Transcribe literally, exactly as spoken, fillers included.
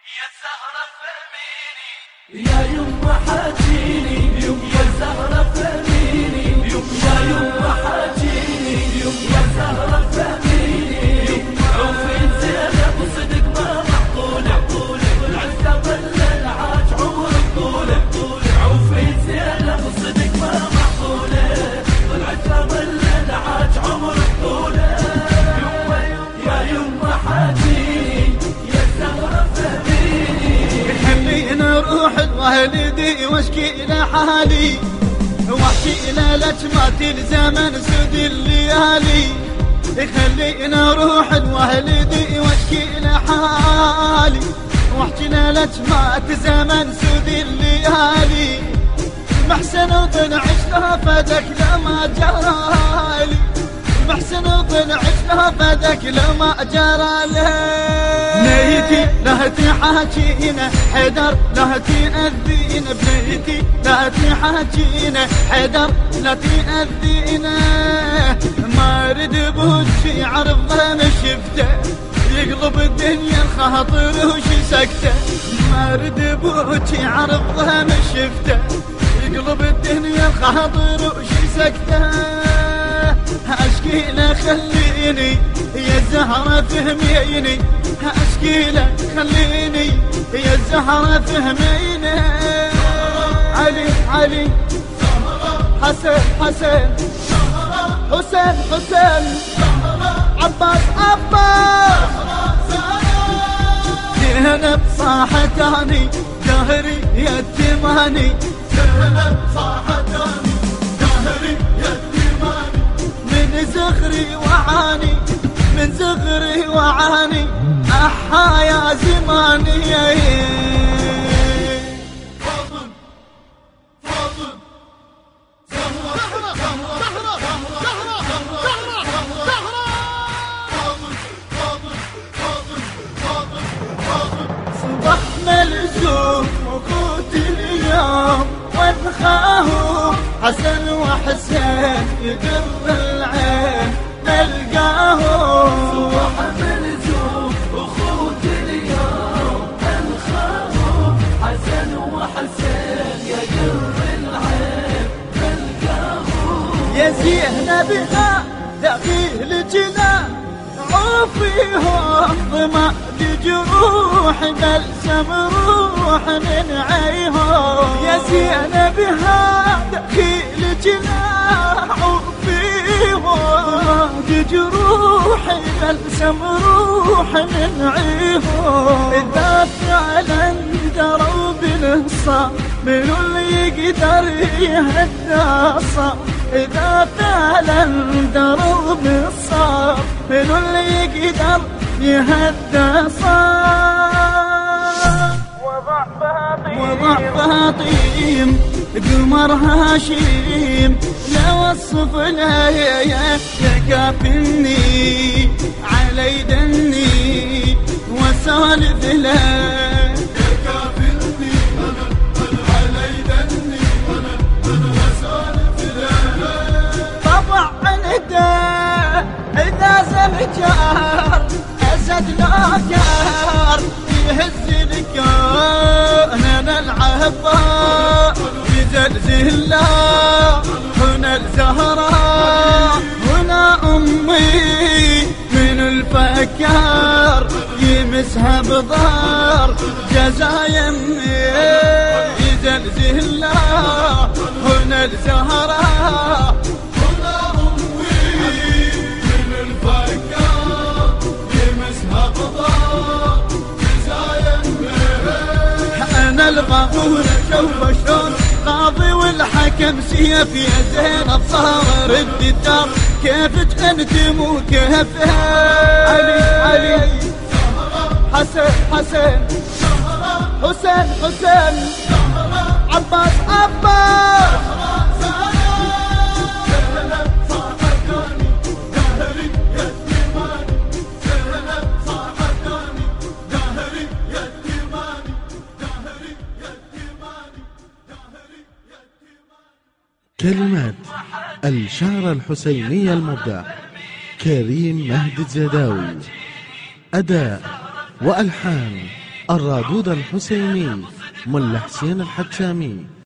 يا زهرة فهميني يا يما حاجيني يوم يا زهرة فهميني يوم يا يما حاجيني يوم يا زهرة فهميني عوفين زينب وصدق ما معقولة والعزة ظل العاج عمر الطولة عوفين زينب وصدق ما معقولة والعزة ظل العاج عمر الطولة يا يما حاجيني يا زهرة فهميني خلينا نروح لوالدي واشكي له حالي واحكي له لجمات الزمن سود الليالي خلينا نروح لوالدي واشكي له حالي واحكي له لجمات زمن سود الليالي محسن وطلع عشتها فدك لما جرالي محسن وطلع عشتها فدك لما جرالي بنيتي لا تحاجينا حيدر لا تأذينا بنيتي لا تحاجينا حيدر لا تأذينا ما رد بوجي عرضه ما شفته يقلب الدنيا الخاطر وش سكته ما رد بوجي عرضه ما شفته يقلب الدنيا الخاطر وش سكته اشكي له خليني يا زهرة فهميني اشكي له خليني يا زهرة فهميني علي علي حسن حسن حسين حسين عباس عباس زينب صاحتاني دهري يتماني زينب صاحتاني دهري يتماني من زغري وعاني من زغري وعاني أحا يا زماني فاطم فاطم زهرة زهرة زهرة زهرة زهرة فاطم فاطم فاطم فاطم صبح ملزوم وقوت اليوم وانخاهم حسن وحسين يقر العين نلقاهم صبح ملزوم وخوت اليوم انخاهم حسن وحسين يقر العين نلقاهم يا زينبها ثقيل جنا عوفيهم ضمع لجروح بلسم روح من عيهم يا زينبها ثقيل جنا عوفيهم لجروح بلسم روح من عيهم إذا فعلا دروا بالصبر من اللي يقدر يهدى الصبر إذا فعلا دروا بالصبر من اللي يقدر يهدى الصبر وضع فاطيم قمر هاشيم لا وصف لا يكافني علي دني وسالف لا يكافني أنا أنا علي دني أنا أنا وسالف لا طبعا إذا إذا زمجار أسد لا جار يهز الكون أنا العهباء يزلزل هنا الزهراء هنا أمي من الفكار يمسها بضار جزا يمي يزلزل هنا الزهراء هنا أمي من الفكار يمسها بضار جزا يمي أنا الغفور شوف شلون قاضي والحكم سيف يا زينب صار رد الدار كيف انت مو كيفها علي علي حسن حسن حسين حسين عباس عباس كلمات الشعر الحسيني المبدع كريم مهدي الزيداوي، أداء وألحان الرادود الحسيني ملا حسين الحجامي.